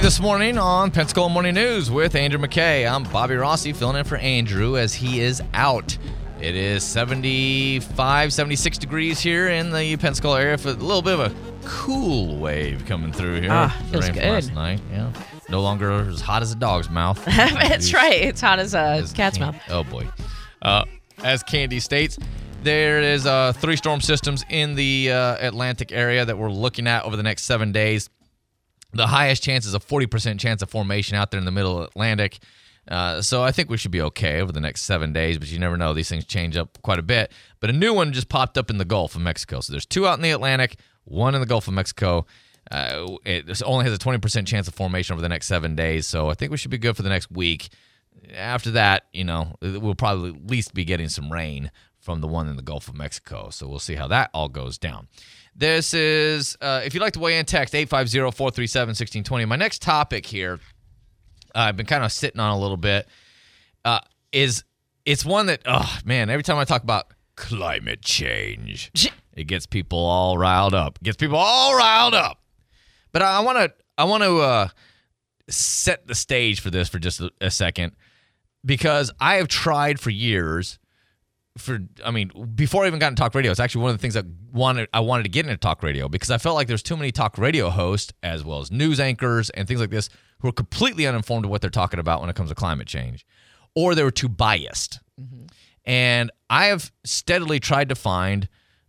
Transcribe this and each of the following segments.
this morning on Pensacola Morning News with Andrew McKay. I'm Bobby Rossi filling in for Andrew as he is out. It is 75, 76 degrees here in the Pensacola area for a little bit of a cool wave coming through here. Feels Rain from good. last night, yeah. No longer as hot as a dog's mouth. That's right. It's hot as a cat's mouth. Oh, boy. As Candy states, there is 3 storm systems in the Atlantic area that we're looking at over the next 7 days. The highest chance is a 40% chance of formation out there in the middle Atlantic. So I think we should be okay over the next 7 days, but you never know. These things change up quite a bit. But a new one just popped up in the Gulf of Mexico. So there's 2 out in the Atlantic, 1 in the Gulf of Mexico. It only has a 20% chance of formation over the next 7 days. So I think we should be good for the next week. After that, we'll probably at least be getting some rain from the one in the Gulf of Mexico. So we'll see how that all goes down. This is, if you'd like to weigh in, text 850-437-1620. My next topic here, I've been kind of sitting on a little bit, it's one that, every time I talk about climate change, it gets people all riled up. But I want to set the stage for this for just a second, because I have tried for years. Before I even got into talk radio, it's actually one of the things that I wanted to get into talk radio, because I felt like there's too many talk radio hosts, as well as news anchors and things like this, who are completely uninformed of what they're talking about when it comes to climate change, or they were too biased. Mm-hmm. And I have steadily tried to find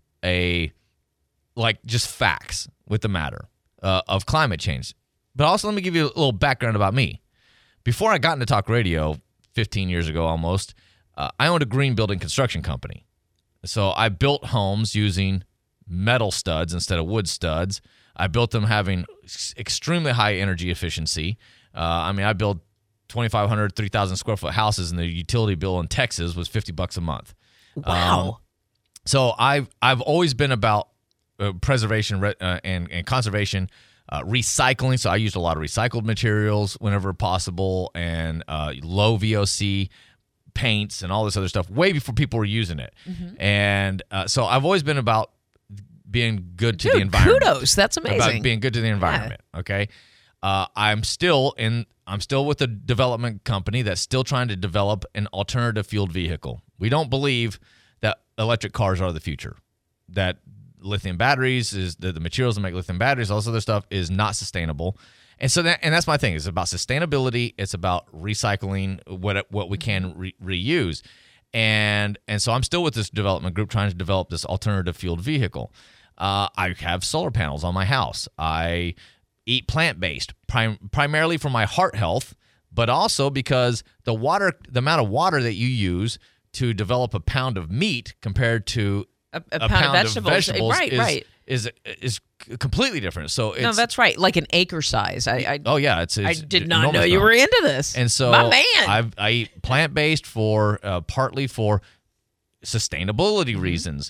just facts with the matter of climate change. But also, let me give you a little background about me. Before I got into talk radio 15 years ago almost, I owned a green building construction company. So I built homes using metal studs instead of wood studs. I built them having extremely high energy efficiency. I built 2,500, 3,000 square foot houses, and the utility bill in Texas was $50 a month. Wow. So I've always been about preservation and conservation, recycling. So I used a lot of recycled materials whenever possible, and low VOC paints and all this other stuff way before people were using it. Mm-hmm. And so I've always been about being good to the environment. Kudos. That's amazing. About being good to the environment. Yeah. Okay. I'm still with a development company that's still trying to develop an alternative fueled vehicle. We don't believe that electric cars are the future, that lithium batteries is the materials that make lithium batteries, all this other stuff is not sustainable. And so that's my thing. It's about sustainability. It's about recycling what we can reuse. And so I'm still with this development group trying to develop this alternative fueled vehicle. I have solar panels on my house. I eat plant-based, primarily for my heart health, but also because the amount of water that you use to develop a pound of meat compared to a pound of vegetables is completely different. So no, that's right. Like an acre size. I did not know you were into this. And so my man. I eat plant-based for partly for sustainability reasons.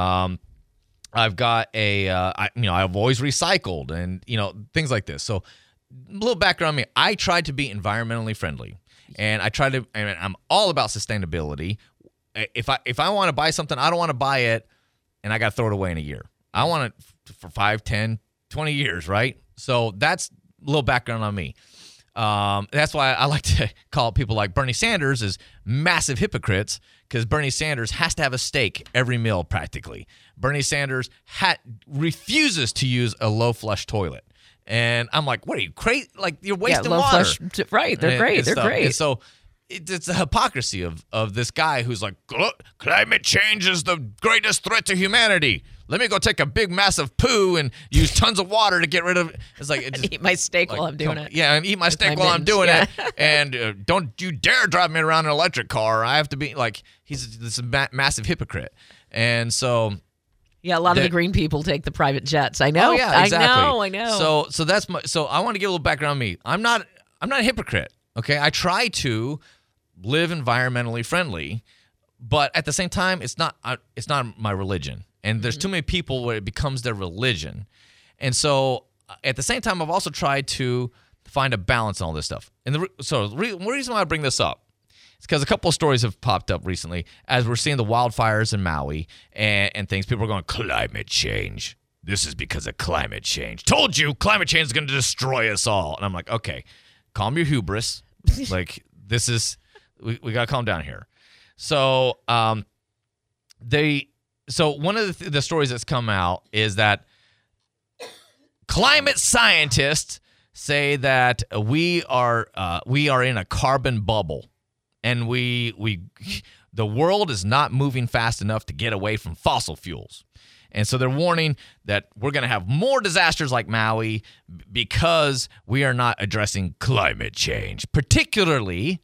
I've got I've always recycled and things like this. So a little background on me. I tried to be environmentally friendly, and I'm all about sustainability. If I want to buy something, I don't want to buy it and I got to throw it away in a year. I want it for 5, 10, 20 years, right? So that's a little background on me. That's why I like to call people like Bernie Sanders as massive hypocrites, because Bernie Sanders has to have a steak every meal practically. Bernie Sanders refuses to use a low flush toilet. And I'm like, what are you, crazy? Like, you're wasting water. Flush, right, they're great. They're great. And so it's a hypocrisy of this guy who's like, climate change is the greatest threat to humanity. Let me go take a big, massive poo and use tons of water to get rid of it. It's like, eat my steak while I'm doing it. Yeah, and eat my steak while I'm doing it. And don't you dare drive me around in an electric car. I have to be like, he's this massive hypocrite. And so... Yeah, a lot of the green people take the private jets. I know. Oh, yeah, exactly. I know. So that's so I want to give a little background on me. I'm not a hypocrite. Okay, I try to live environmentally friendly, but at the same time, it's not my religion. And there's too many people where it becomes their religion. And so at the same time, I've also tried to find a balance in all this stuff. And the reason why I bring this up, it's because a couple of stories have popped up recently as we're seeing the wildfires in Maui and things. People are going, climate change. this is because of climate change. Told you, climate change is going to destroy us all. And I'm like, okay, calm your hubris. Like, this is, we got to calm down here. So, so one of the stories that's come out is that climate scientists say that we are in a carbon bubble, and the world is not moving fast enough to get away from fossil fuels. And so they're warning that we're going to have more disasters like Maui because we are not addressing climate change, particularly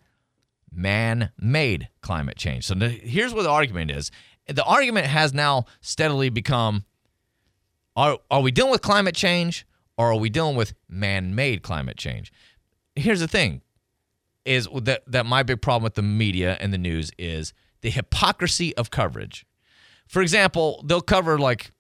man-made climate change. So here's what the argument is. The argument has now steadily become, are we dealing with climate change, or are we dealing with man-made climate change? Here's the thing, is that my big problem with the media and the news is the hypocrisy of coverage. For example, they'll cover like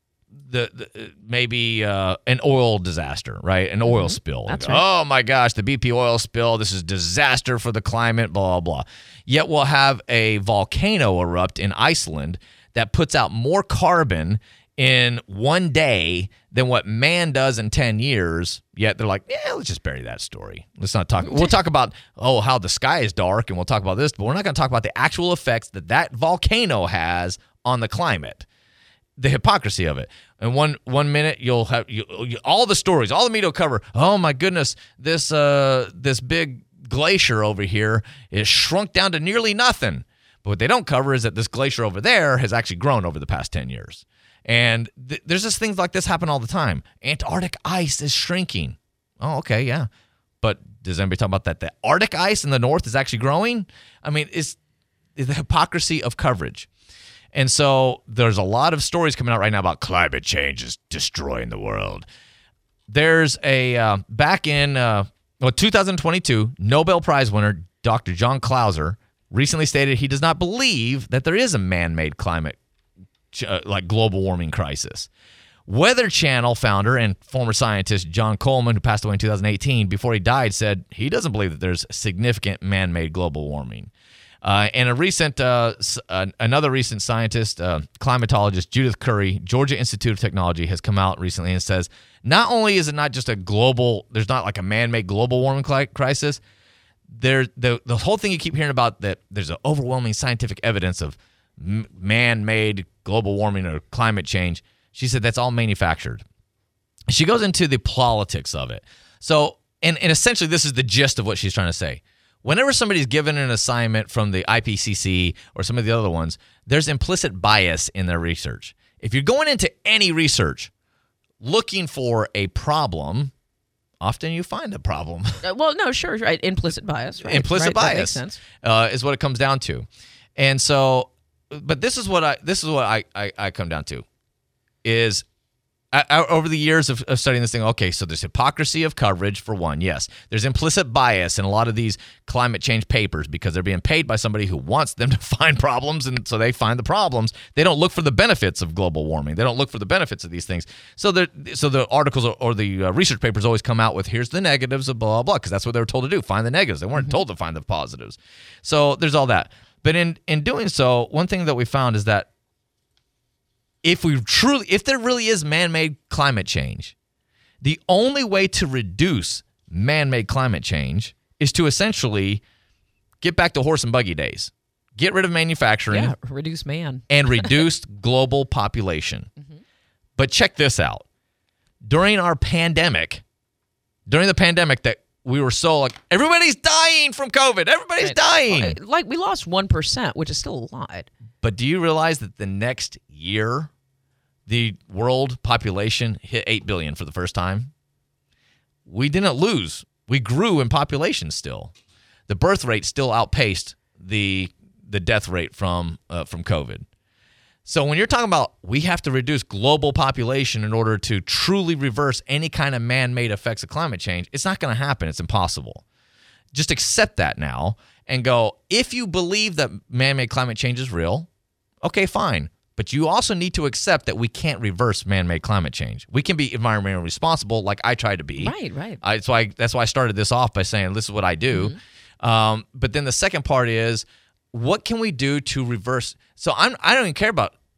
maybe an oil disaster, right? An oil spill. That's right. Oh my gosh, the BP oil spill. This is disaster for the climate, blah, blah, blah. Yet we'll have a volcano erupt in Iceland that puts out more carbon in one day than what man does in 10 years. Yet they're like, yeah, let's just bury that story. Let's not talk. We'll talk about, how the sky is dark, and we'll talk about this, but we're not going to talk about the actual effects that volcano has on the climate. The hypocrisy of it. And one minute you'll have all the stories, all the media will cover, oh my goodness, this big glacier over here is shrunk down to nearly nothing. But what they don't cover is that this glacier over there has actually grown over the past 10 years. And there's just things like this happen all the time. Antarctic ice is shrinking. Oh, okay, yeah. But does anybody talk about that? The Arctic ice in the north is actually growing? I mean, it's the hypocrisy of coverage. And so there's a lot of stories coming out right now about climate change is destroying the world. There's back in 2022, Nobel Prize winner Dr. John Clauser recently stated he does not believe that there is a man-made climate like global warming crisis. Weather Channel founder and former scientist John Coleman, who passed away in 2018, before he died, said he doesn't believe that there's significant man-made global warming. And another recent scientist, climatologist Judith Curry, Georgia Institute of Technology, has come out recently and says not only is it not just there's not like a man-made global warming crisis, the whole thing you keep hearing about that there's an overwhelming scientific evidence of man-made global warming or climate change. She said that's all manufactured. She goes into the politics of it. So, and essentially this is the gist of what she's trying to say. Whenever somebody's given an assignment from the IPCC or some of the other ones, there's implicit bias in their research. If you're going into any research looking for a problem, often you find a problem. Well, no, sure, right. Implicit bias. Right. Implicit bias that makes sense. Is what it comes down to. And so, but this is what I come down to is over the years of studying this thing, okay, so there's hypocrisy of coverage for one, yes. There's implicit bias in a lot of these climate change papers because they're being paid by somebody who wants them to find problems, and so they find the problems. They don't look for the benefits of global warming. They don't look for the benefits of these things. So the articles or the research papers always come out with, here's the negatives of blah, blah, blah, because that's what they were told to do, find the negatives. They weren't told to find the positives. So there's all that. But in doing so, one thing that we found is that if there really is man-made climate change, the only way to reduce man-made climate change is to essentially get back to horse and buggy days. Get rid of manufacturing. Yeah, reduce man. And reduce global population. Mm-hmm. But check this out. During the pandemic that we were so like, everybody's dying from COVID. Everybody's dying. Like we lost 1%, which is still a lot. But do you realize that the next year, the world population hit 8 billion for the first time? We didn't lose. We grew in population still. The birth rate still outpaced the death rate from COVID. So when you're talking about we have to reduce global population in order to truly reverse any kind of man-made effects of climate change, it's not going to happen. It's impossible. Just accept that now and go, if you believe that man-made climate change is real, okay, fine. But you also need to accept that we can't reverse man-made climate change. We can be environmentally responsible like I try to be. Right. That's why I started this off by saying this is what I do. Mm-hmm. But then the second part is, what can we do to reverse? So I don't even care about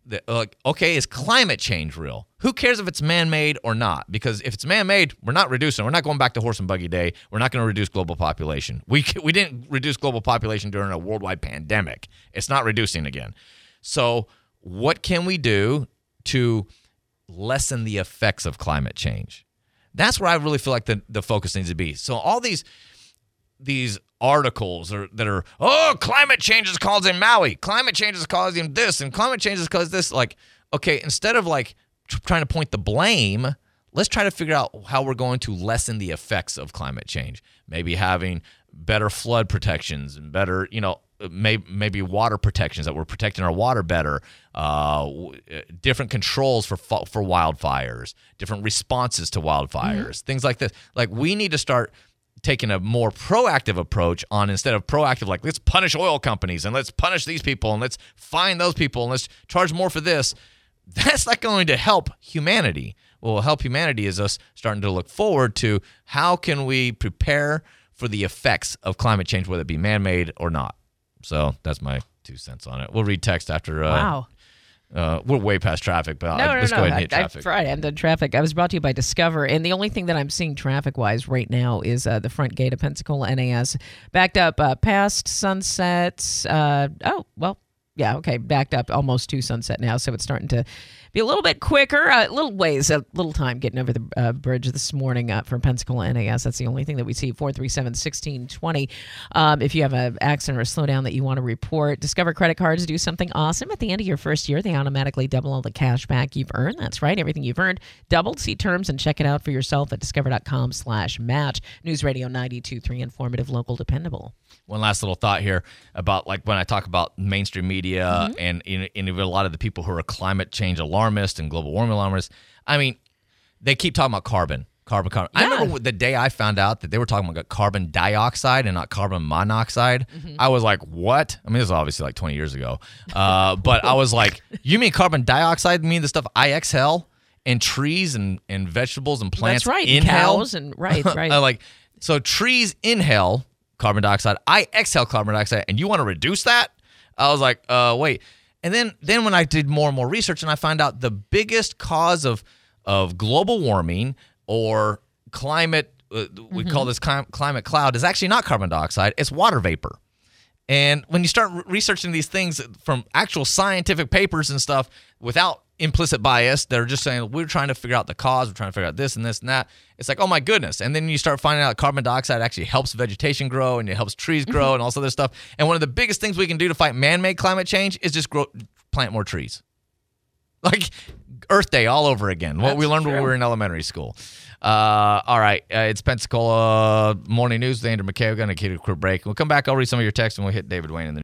like, okay, is climate change real? Who cares if it's man-made or not? Because if it's man-made, we're not reducing. We're not going back to horse and buggy day. We're not going to reduce global population. We didn't reduce global population during a worldwide pandemic. It's not reducing again. So what can we do to lessen the effects of climate change? That's where I really feel like the focus needs to be. So all these articles that are, climate change is causing Maui. Climate change is causing this, and climate change is causing this. Like, okay, instead of like trying to point the blame, let's try to figure out how we're going to lessen the effects of climate change. Maybe having better flood protections and better, maybe water protections, that we're protecting our water better, different controls for wildfires, different responses to wildfires, things like this. Like, we need to start taking a more proactive approach on, instead of proactive, like, let's punish oil companies and let's punish these people and let's fine those people and let's charge more for this. That's not going to help humanity. What will help humanity is us starting to look forward to how can we prepare for the effects of climate change, whether it be man-made or not. So that's my 2 cents on it. We'll read text after. Wow. We're way past traffic, but let's go ahead and hit traffic. I'm done traffic. I was brought to you by Discover, and the only thing that I'm seeing traffic-wise right now is the front gate of Pensacola NAS backed up past Sunset. Backed up almost to Sunset now, so it's starting to be a little bit quicker. A little time getting over the bridge this morning from Pensacola NAS. That's the only thing that we see. 437-1620. If you have an accident or a slowdown that you want to report, Discover credit cards do something awesome. At the end of your first year, they automatically double all the cash back you've earned. That's right. Everything you've earned doubled. See terms and check it out for yourself at discover.com/match. News Radio 92.3, informative, local, dependable. One last little thought here about, like, when I talk about mainstream media and a lot of the people who are climate change alarmists and global warming alarmists, I mean, they keep talking about carbon. Yeah. I remember the day I found out that they were talking about carbon dioxide and not carbon monoxide. I was like, what? I mean, this is obviously like 20 years ago. But I was like, you mean carbon dioxide mean the stuff I exhale and trees and vegetables and plants inhale? Cows and right. So trees inhale carbon dioxide, I exhale carbon dioxide, and you want to reduce that? I was like, wait. And then when I did more and more research, and I found out the biggest cause of global warming or climate, we call this climate cloud, is actually not carbon dioxide, it's water vapor. And when you start researching these things from actual scientific papers and stuff without implicit bias, they're just saying, we're trying to figure out the cause, we're trying to figure out this and this and that. It's like, oh my goodness. And then you start finding out carbon dioxide actually helps vegetation grow and it helps trees grow and all this other stuff. And one of the biggest things we can do to fight man-made climate change is just plant more trees. Like Earth Day all over again. What we learned when we were in elementary school. All right. It's Pensacola Morning News with Andrew McKay. We're going to take a quick break. We'll come back. I'll read some of your texts and we'll hit David Wayne in the